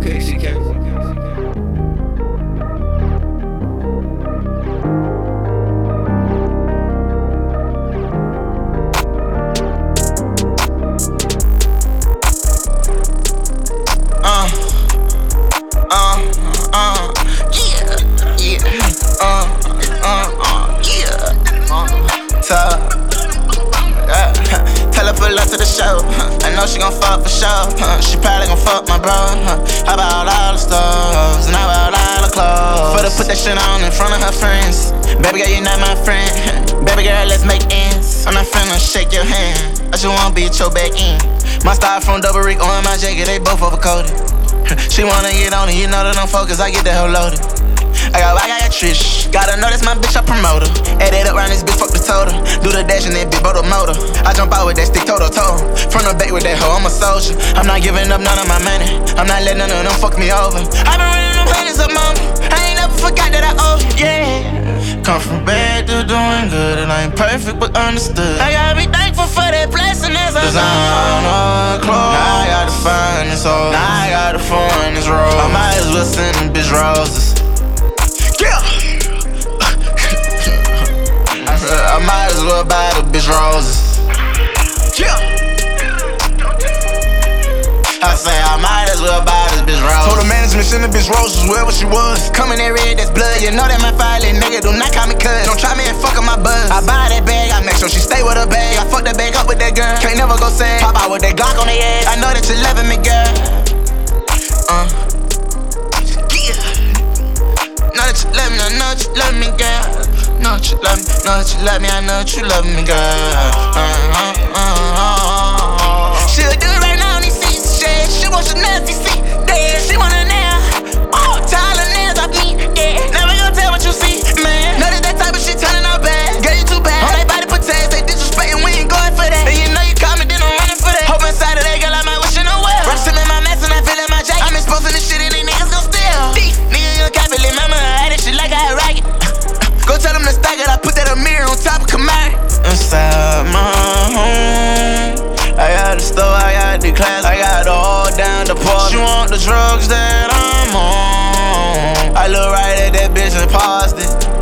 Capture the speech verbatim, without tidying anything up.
Okay, C K. Uh, uh, uh, yeah, yeah, uh, uh, uh, yeah, uh, top, yeah. Tell her pull up to the show, huh. I know she gon' fuck for sure, huh. She probably gon' fuck my bro, huh. How about all the stars, and how about all the clothes? For to put that shit on in front of her friends. Baby girl, you're not my friend. Baby girl, let's make ends. I'm not finna shake your hand, I just wanna be at your back end. My style from Double Rick on my jacket, they both overcoated. She wanna get on it, you know that I'm focused, I get the hell loaded. I got I got Trish, gotta know that's my bitch, I promote her. Add it up round this bitch, fuck the total. Do the dash and that bitch, boat the motor. I jump out with that stick, toe to toe. From the back with that hoe, I'm a soldier. I'm not giving up none of my money, I'm not letting none of them fuck me over. I been running them hundreds up, mama, I ain't never forgot that I owe you, yeah. Come from bad to doing good, and I ain't perfect but understood. I gotta be thankful for that blessing as I design clothes. Now I gotta find this hole, now I gotta find this rose. I might as well send them bitch roses. Yeah. I said I might as well buy the bitch roses. Yeah. I say I might as well buy this bitch roses. Told the management send the bitch roses wherever she was. Coming in red, that's blood. You know that my violent nigga do not call me cuz. Don't try me and fuck up my buzz. I buy that bag, I make sure she stay with her bag. I fuck that bag up with that girl. Can't never go sad. Pop out with that Glock on the ass. I know that you loving me, girl. Uh. Yeah. Know that you love me, I know that you love me, girl. Know that you love me, know that you love me, I know that you love me, girl. Uh, uh, uh, uh, uh. She'll do it right now on these seats, shit. She wants your nasty seat, yeah. She want a nail, oh, tie all the nails off me, yeah. Never gonna tell what you see, man. Know that that type of shit turning out bad. Girl, you too bad. On that body protect, they disrespecting, we ain't going for that. And you know you call me, then I'm running for that. Hope inside of that girl, I might wish you no well. Rush him in my mess and I feel in my jacket. I'm exposing this shit and these niggas gon' steal. These niggas gon' copy, little mama, I had this shit like I had rocket. Go tell them to stack it, I put that mirror on top of Camaro. Inside my home, I got the store, I got the class, I got the all down the park. She want the drugs that I'm on. I look right at that bitch and paused it.